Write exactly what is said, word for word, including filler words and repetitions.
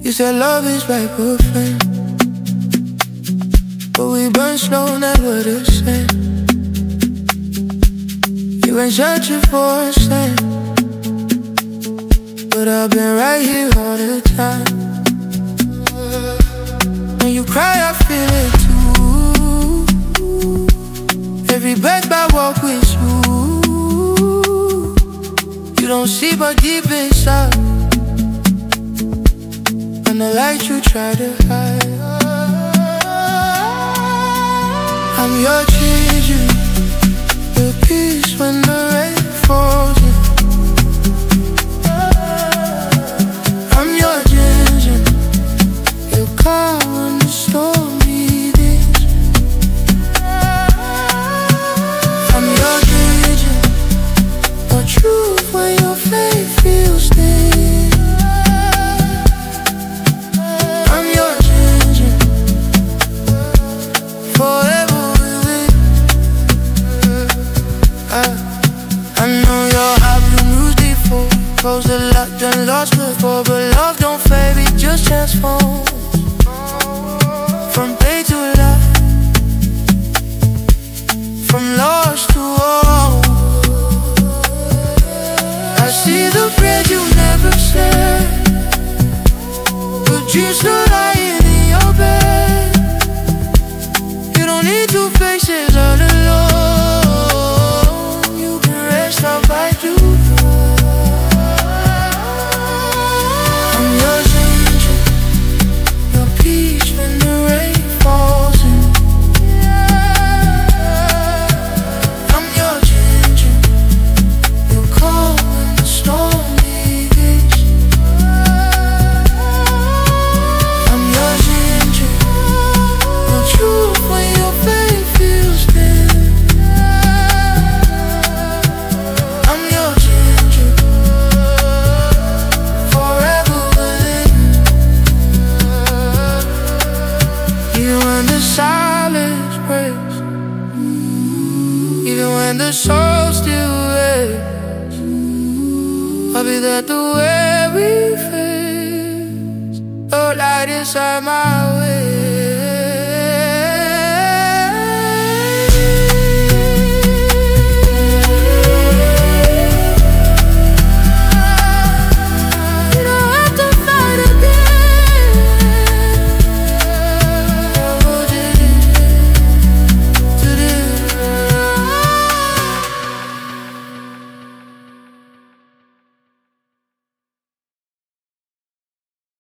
You said love is like a flame, but we burn slow, never the same. You ain't searching for a sign, but I've been right here all the time. When you cry, I feel it too. Every breath I walk with you, you don't see but deep inside, and the light you try to hide. I'm your changing, your peace when the rain falls in. I'm your ginger, your calm when the storm begins. I'm your ginger, your truth when your faith feels thin. I'm your ginger, forever with it. I, I know your heart been bruised before, closed the lock, done lost before, but love don't fade, it just transforms from day to life, from lost to whole. I see the bread you never said, but you still lying in your bed. You don't need two faces all alone, you can rest how I do. I'm your ginger, your peace when the rain falls in. I'm your ginger, your calm when the storm begins. I'm your ginger, your truth when your faith feels thin. I'm your ginger, forever within. Even when the silence breaks, even when the soul still waits, I'll be there through every phase. The light inside my